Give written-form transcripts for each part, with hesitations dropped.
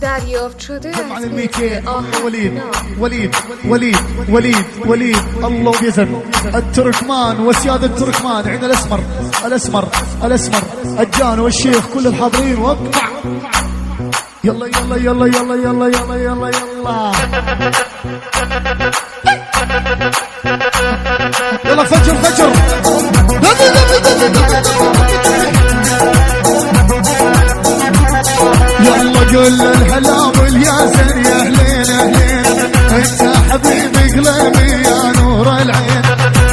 Daddy of Truth. جمع الميكين وليد وليد وليد وليد وليد الله بيزن التركمان وسيادة التركمان عندنا الاسمر الاسمر الاسمر الجان والشيخ كل الحاضرين وقع يلا يلا يلا يلا يلا يلا يلا يلا يلا فجر فجر يلا قول الهلا والياسر يا اهلين اهلين انت حبيبي قلبي يا نور العين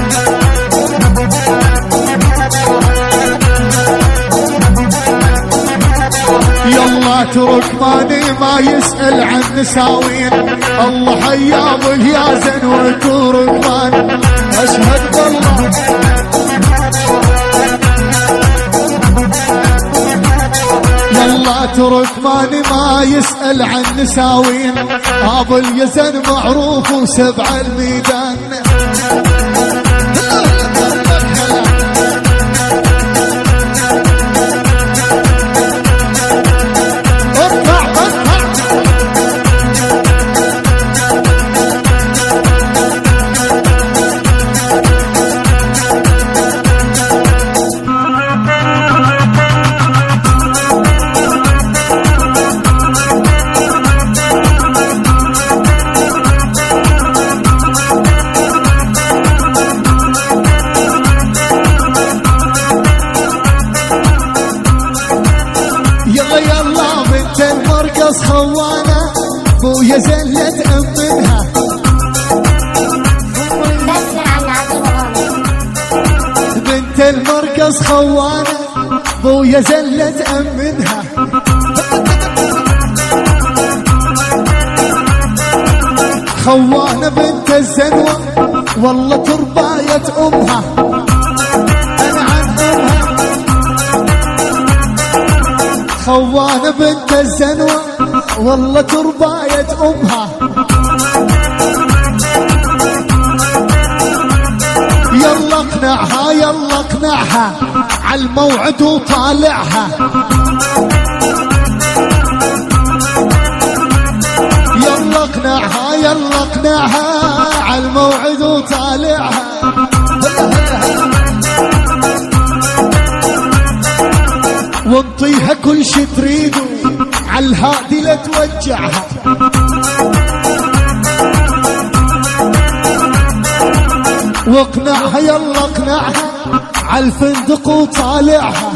يلا تركماني ما يسأل عن نساوين الله حيا باليازن وتركمان اشهد بالله يلا تركماني ما يسأل عن نساوين ابو اليزن معروف وسبع الميدان خوانة بويا زلت أمنها بنت المركز خوانة بويا زلت أمنها خوانة بنت الزنوة والله ترباية أمها أنا عن أمها خوانة بنت الزنوة والله ترباية أمها يلا اقنعها يلا اقنعها عالموعد وطالعها يلا اقنعها يلا اقنعها عالموعد وطالعها وانطيها كل شي تريدو عالهادي لا توجعها واقنعها يلا اقنعها عالفندق وطالعها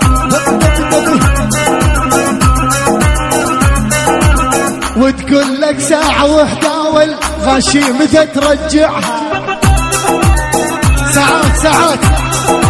وتقول لك ساعة وحداول غشيمتها ترجعها ساعات ساعات